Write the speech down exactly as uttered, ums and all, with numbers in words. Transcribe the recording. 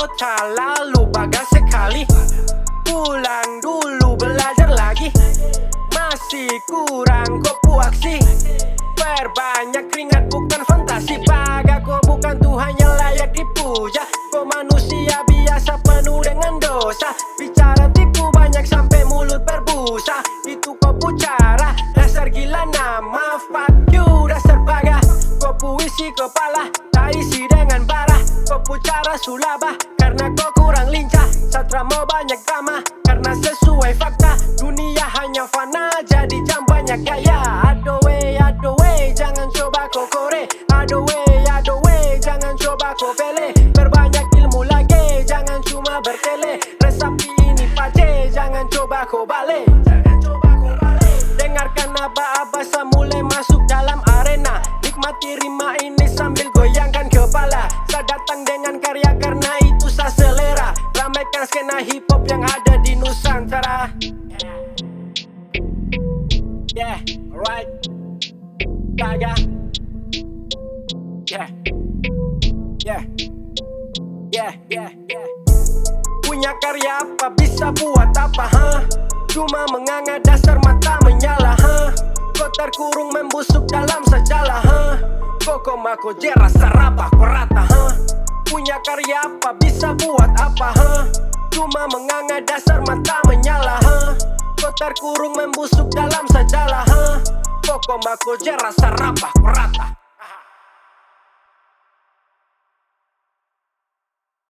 kota lalu bagas sekali. Pulang dulu belajar lagi. Masih kurang kopu aksi. Perbanyak keringat bukan fantasi. Baga kau bukan Tuhan yang layak dipuja. Kau manusia biasa penuh dengan dosa. Bicara tipu banyak sampai mulut berbusa. Itu kau pucara dasar gila nama. Fuck you dasar baga. Kau puisi kepala tak isi dengan bara. Kau pucara sulaba karena kau kurang lincah. Satra mau banyak drama karena sesuai fakta. Dunia hanya fana jadi jam banyak gaya. Aduh wey, aduh wey, jangan coba kau kore. Aduh wey, aduh wey, jangan coba kau pele. Berbanyak ilmu lagi, jangan cuma bertele. Resapi ini pace, jangan coba kau balik. Dengarkan aba-aba mulai masuk dalam arena. Nikmati rima ini sambil goyangkan kepala. Saya datang dengan karya karena itu saya selera. Ramaikan skena hip hop yang ada di Nusantara. Yeah, alright. Baga. Yeah. Yeah. Yeah, yeah, yeah. Punya karya apa bisa buat apa, ha? Cuma menganga dasar mata menyala, ha? Kau terkurung membusuk dalam sejalah, ha? Koko mako jera sarapa korata, ha? Punya karya apa bisa buat apa, ha? Cuma menganga dasar mata menyala, ha? Kau terkurung membusuk dalam sejalah, ha? Koko mako jera sarapa korata.